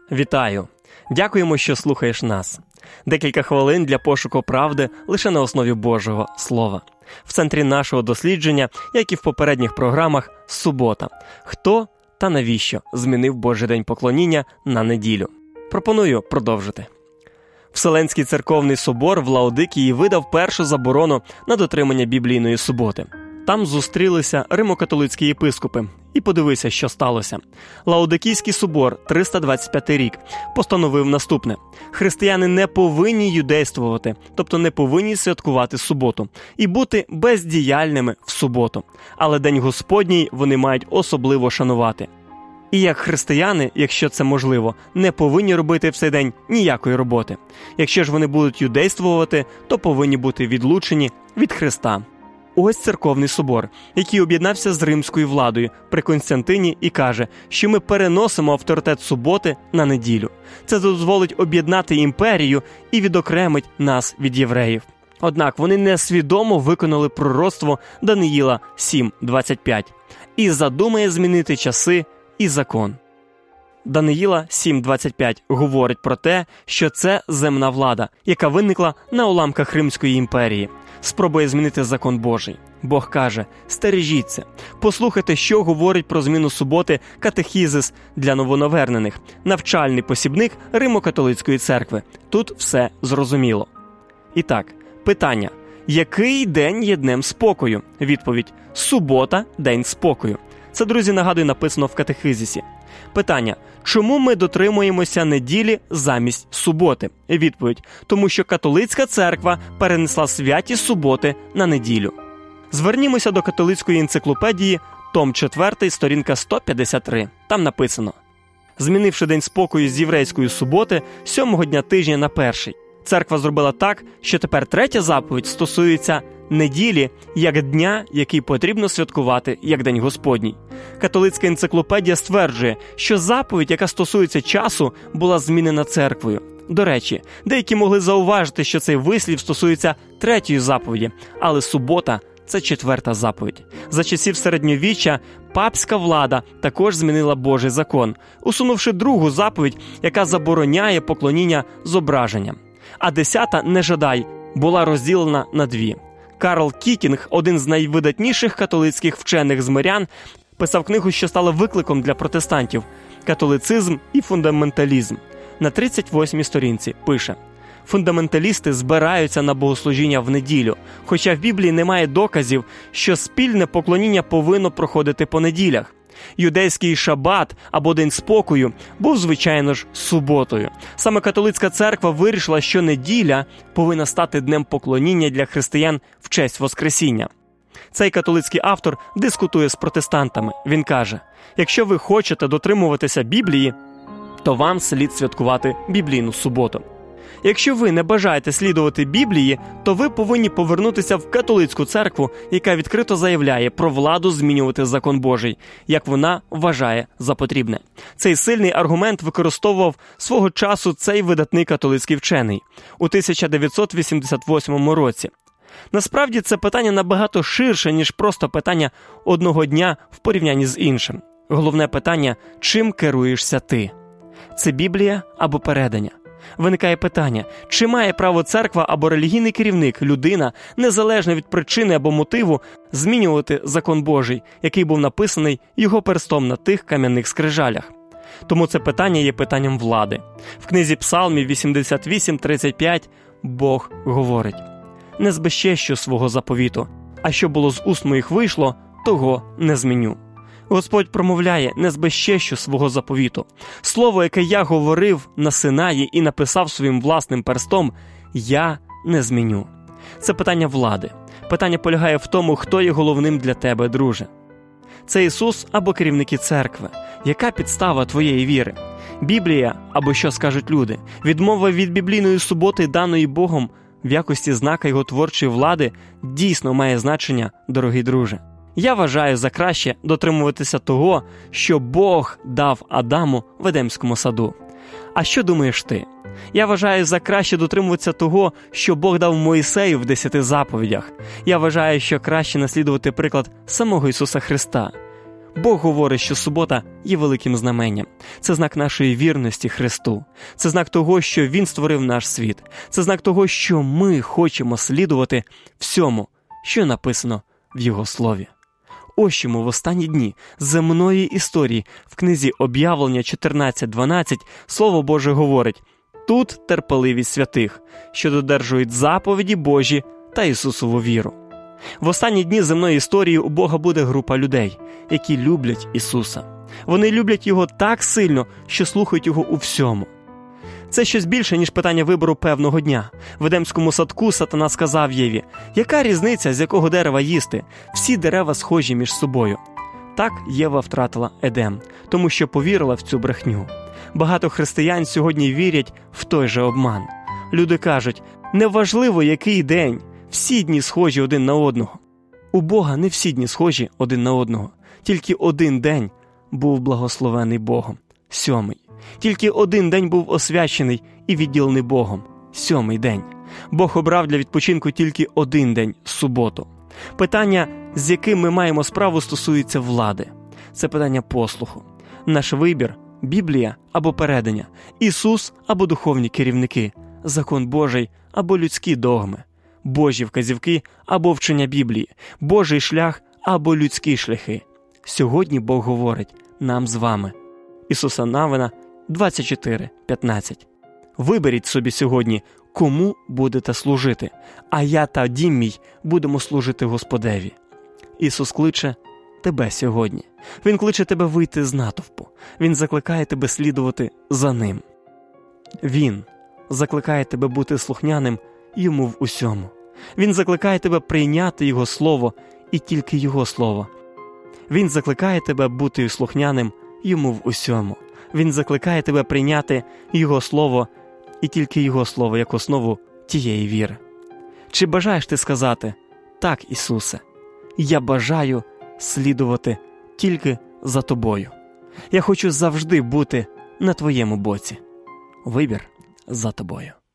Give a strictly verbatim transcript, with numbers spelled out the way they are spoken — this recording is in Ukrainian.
Вітаю! Дякуємо, що слухаєш нас. Декілька хвилин для пошуку правди лише на основі Божого Слова. В центрі нашого дослідження, як і в попередніх програмах, субота. Хто та навіщо змінив Божий день поклоніння на неділю? Пропоную продовжити. Вселенський церковний собор в Лаодикії видав першу заборону на дотримання біблійної суботи. Там зустрілися римо-католицькі єпископи. І подивися, що сталося. Лаодикійський собор, триста двадцять п'ятий рік, постановив наступне. Християни не повинні юдействувати, тобто не повинні святкувати суботу, і бути бездіяльними в суботу. Але День Господній вони мають особливо шанувати. І як християни, якщо це можливо, не повинні робити в цей день ніякої роботи. Якщо ж вони будуть юдействувати, то повинні бути відлучені від Христа. Ось церковний собор, який об'єднався з римською владою при Константині і каже, що ми переносимо авторитет суботи на неділю. Це дозволить об'єднати імперію і відокремить нас від євреїв. Однак вони несвідомо виконали пророцтво Даниїла сім двадцять п'ять і задумає змінити часи і закон. Даниїла сім двадцять п'ять говорить про те, що це земна влада, яка виникла на уламках Римської імперії. Спробує змінити закон Божий. Бог каже, стережіться, послухайте, що говорить про зміну суботи катехізис для новонавернених, навчальний посібник Римо-католицької церкви. Тут все зрозуміло. І так, питання. Який день є днем спокою? Відповідь. Субота – день спокою. Це, друзі, нагадую, написано в катехизисі. Питання. Чому ми дотримуємося неділі замість суботи? Відповідь. Тому що католицька церква перенесла святість суботи на неділю. Звернімося до католицької енциклопедії, том четвертий, сторінка сто п'ятдесят три. Там написано. Змінивши день спокою з єврейської суботи, сьомого дня тижня на перший. Церква зробила так, що тепер третя заповідь стосується неділі як дня, який потрібно святкувати як День Господній. Католицька енциклопедія стверджує, що заповідь, яка стосується часу, була змінена церквою. До речі, деякі могли зауважити, що цей вислів стосується третьої заповіді, але субота – це четверта заповідь. За часів середньовіччя папська влада також змінила Божий закон, усунувши другу заповідь, яка забороняє поклоніння зображенням. А десята «Не жадай» була розділена на дві. Карл Кітінг, один з найвидатніших католицьких вчених з мирян, писав книгу, що стала викликом для протестантів «Католицизм і фундаменталізм». На тридцять восьмій сторінці пише «Фундаменталісти збираються на богослужіння в неділю, хоча в Біблії немає доказів, що спільне поклоніння повинно проходити по неділях. Юдейський шабат або День спокою був, звичайно ж, суботою. Саме католицька церква вирішила, що неділя повинна стати днем поклоніння для християн в честь Воскресіння. Цей католицький автор дискутує з протестантами. Він каже, якщо ви хочете дотримуватися Біблії, то вам слід святкувати біблійну суботу. Якщо ви не бажаєте слідувати Біблії, то ви повинні повернутися в католицьку церкву, яка відкрито заявляє про владу змінювати закон Божий, як вона вважає за потрібне. Цей сильний аргумент використовував свого часу цей видатний католицький вчений у тисяча дев'ятсот вісімдесят восьмому році. Насправді це питання набагато ширше, ніж просто питання одного дня в порівнянні з іншим. Головне питання – чим керуєшся ти? Це Біблія або передання? Виникає питання, чи має право церква або релігійний керівник, людина, незалежно від причини або мотиву, змінювати закон Божий, який був написаний його перстом на тих кам'яних скрижалях. Тому це питання є питанням влади. В книзі Псалмів вісімдесят вісім тридцять п'ять Бог говорить: «Не збезчещу свого заповіту, а що було з уст моїх вийшло, того не зміню». Господь промовляє: «Не збезчещу свого заповіту». Слово, яке я говорив на Синаї і написав своїм власним перстом, я не зміню. Це питання влади. Питання полягає в тому, хто є головним для тебе, друже. Це Ісус або керівники церкви. Яка підстава твоєї віри? Біблія або що скажуть люди? Відмова від біблійної суботи, даної Богом в якості знака його творчої влади, дійсно має значення, дорогий друже. Я вважаю за краще дотримуватися того, що Бог дав Адаму в Едемському саду. А що думаєш ти? Я вважаю за краще дотримуватися того, що Бог дав Мойсею в десяти заповідях. Я вважаю, що краще наслідувати приклад самого Ісуса Христа. Бог говорить, що субота є великим знаменням. Це знак нашої вірності Христу. Це знак того, що Він створив наш світ. Це знак того, що ми хочемо слідувати всьому, що написано в Його Слові. Ось чому в останні дні земної історії в книзі Об'явлення чотирнадцять дванадцять Слово Боже говорить: «Тут терпеливість святих, що додержують заповіді Божі та Ісусову віру». В останні дні земної історії у Бога буде група людей, які люблять Ісуса. Вони люблять Його так сильно, що слухають Його у всьому. Це щось більше, ніж питання вибору певного дня. В Едемському садку Сатана сказав Єві: «Яка різниця, з якого дерева їсти? Всі дерева схожі між собою». Так Єва втратила Едем, тому що повірила в цю брехню. Багато християн сьогодні вірять в той же обман. Люди кажуть: «Неважливо, який день, всі дні схожі один на одного». У Бога не всі дні схожі один на одного. Тільки один день був благословений Богом – сьомий. Тільки один день був освячений і відділений Богом – сьомий день. Бог обрав для відпочинку тільки один день – суботу. Питання, з яким ми маємо справу, стосується влади. Це питання послуху. Наш вибір – Біблія або передання, Ісус або духовні керівники, закон Божий або людські догми, Божі вказівки або вчення Біблії, Божий шлях або людські шляхи. Сьогодні Бог говорить нам з вами. Ісуса Навина двадцять чотири п'ятнадцять. Виберіть собі сьогодні, кому будете служити, а я та дім мій будемо служити Господеві. Ісус кличе тебе сьогодні. Він кличе тебе вийти з натовпу. Він закликає тебе слідувати за Ним. Він закликає тебе бути слухняним Йому в усьому. Він закликає тебе прийняти Його Слово і тільки Його Слово. Він закликає тебе бути слухняним Йому в усьому. Він закликає тебе прийняти Його Слово і тільки Його Слово як основу тієї віри. Чи бажаєш ти сказати: «Так, Ісусе, я бажаю слідувати тільки за Тобою. Я хочу завжди бути на Твоєму боці». Вибір за тобою.